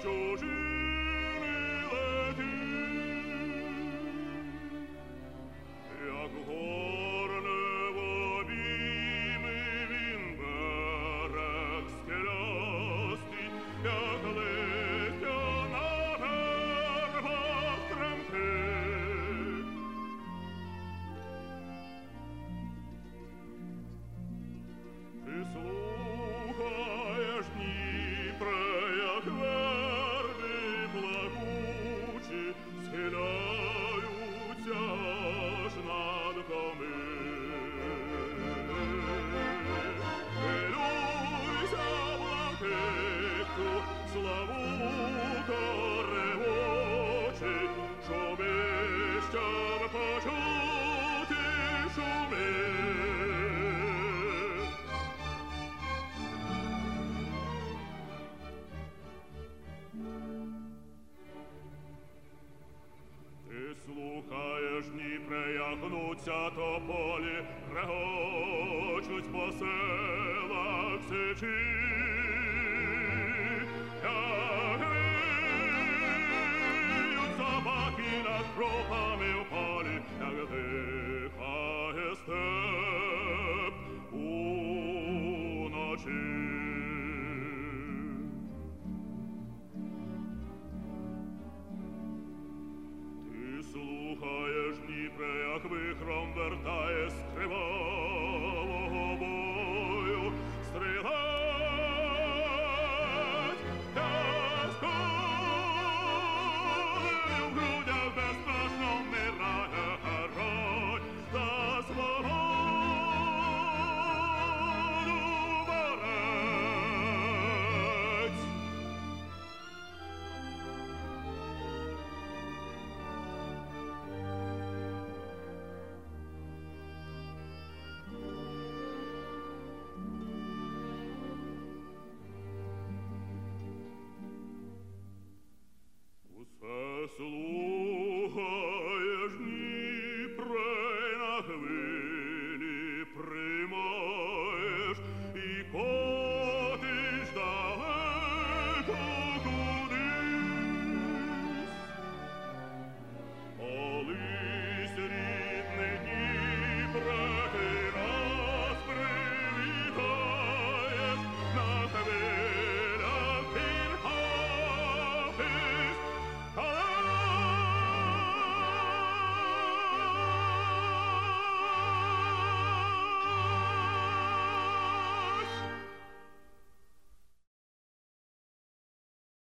чужини летить, як горне в обійми він берег скелястий, як листя на гербах тремтить. Ти слухаєш, Дніпре, як верби плакучі схиляються аж над коми. Хвилюйся, блакитну, славуто ревочий, шумищем почути шуми. Ти слухаєш, Дніпре, як гнуться тополі, регочуть по селах сичі, як виють собаки над кропами в полі, як дихає степ уночі. Слухаєш, Дніпре, як вихром вертає з кривавого бою стрілець, як скулею в грудях безстрашно вмирає герой за свободу борець. Усе село